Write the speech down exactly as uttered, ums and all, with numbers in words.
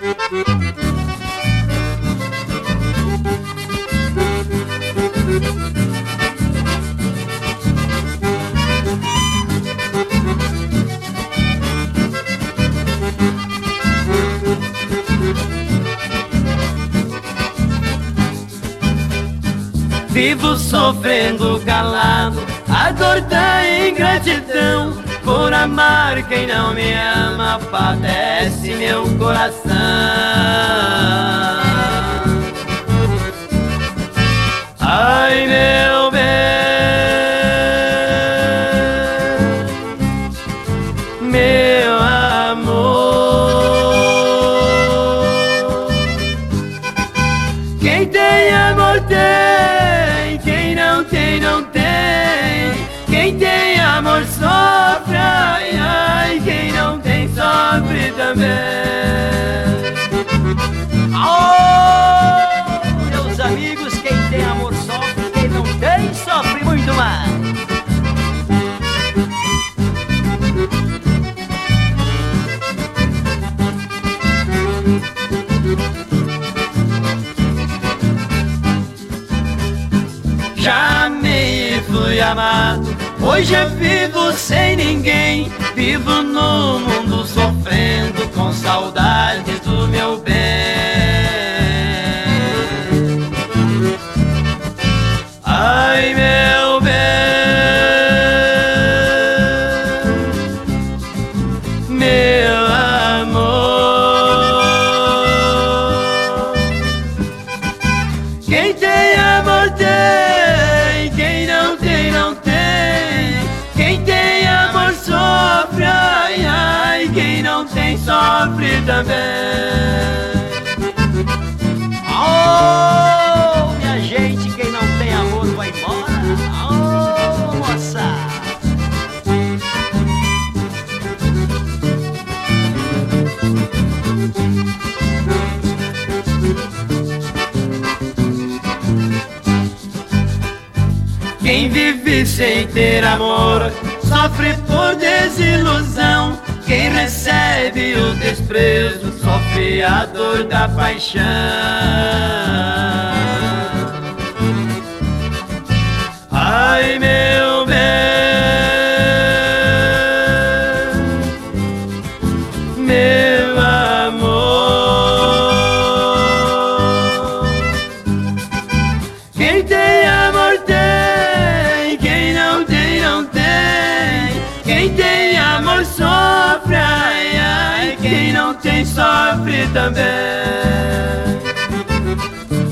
Vivo sofrendo calado a dor da ingratidão. Por amar quem não me ama, padece meu coração. Ai, meu bem, meu amor, quem tem amor tem, quem não tem, não tem. Quem tem amor sofre, ai, ai, quem não tem sofre também. Oh, meus amigos, quem tem amor sofre, quem não tem sofre muito mais. Já amei e fui amado, hoje eu vivo sem ninguém. Vivo no mundo sofrendo com saudades do meu bem. Ai, meu bem, meu amor, quem tem amor tem, quem não tem, não tem. Quem tem amor sofre, ai, ai, quem não tem sofre também. Oh, minha gente, quem não tem amor vai embora. Oh, moça. Quem vive sem ter amor sofre por desilusão. Quem recebe o desprezo sofre a dor da paixão. Ai, meu bem, meu amor, quem tem amor tem, quem não tem, não tem. Quem tem amor sofre, ai, ai, quem não tem sofre também.